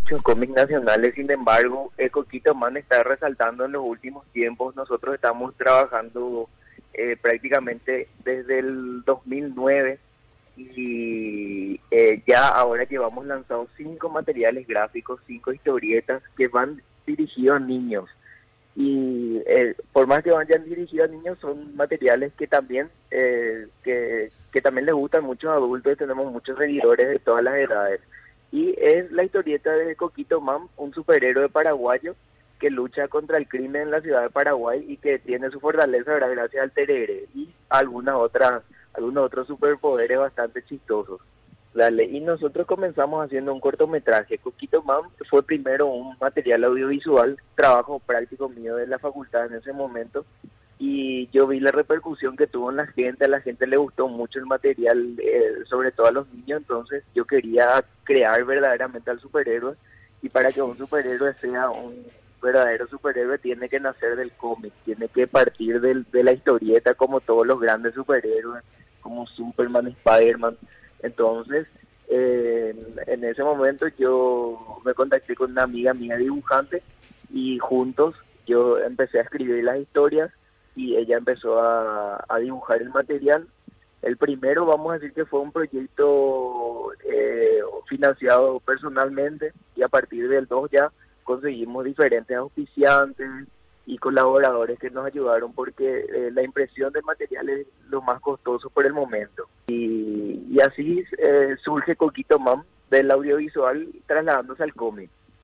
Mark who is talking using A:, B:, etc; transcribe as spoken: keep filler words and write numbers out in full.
A: muchos cómics nacionales, sin embargo, el Coquito Man está resaltando en los últimos tiempos. Nosotros estamos trabajando eh, prácticamente desde el dos mil nueve y eh, ya ahora llevamos lanzados cinco materiales gráficos, cinco historietas que van dirigidos a niños. Y eh, por más que vayan dirigidos a niños, son materiales que también eh, que, que también les gustan muchos adultos y tenemos muchos seguidores de todas las edades. Y es la historieta de Coquito Man, un superhéroe paraguayo que lucha contra el crimen en la ciudad de Paraguay y que tiene su fortaleza, ¿verdad?, gracias al tereré y algunas otras, algunos otros superpoderes bastante chistosos. Dale. Y nosotros comenzamos haciendo un cortometraje. Coquito Man fue primero un material audiovisual, trabajo práctico mío de la facultad en ese momento, y yo vi la repercusión que tuvo en la gente. A la gente le gustó mucho el material, eh, sobre todo a los niños. Entonces yo quería crear verdaderamente al superhéroe, y para que un superhéroe sea un verdadero superhéroe tiene que nacer del cómic, tiene que partir del, de la historieta, como todos los grandes superhéroes, como Superman, Spider-Man. Entonces, eh, en ese momento yo me contacté con una amiga mía dibujante y juntos yo empecé a escribir las historias y ella empezó a, a dibujar el material. El primero, vamos a decir que fue un proyecto eh, financiado personalmente, y a partir del dos ya conseguimos diferentes auspiciantes y colaboradores que nos ayudaron, porque eh, la impresión del material es lo más costoso por el momento. Y, y así eh, surge Coquito Man del audiovisual trasladándose al cómic.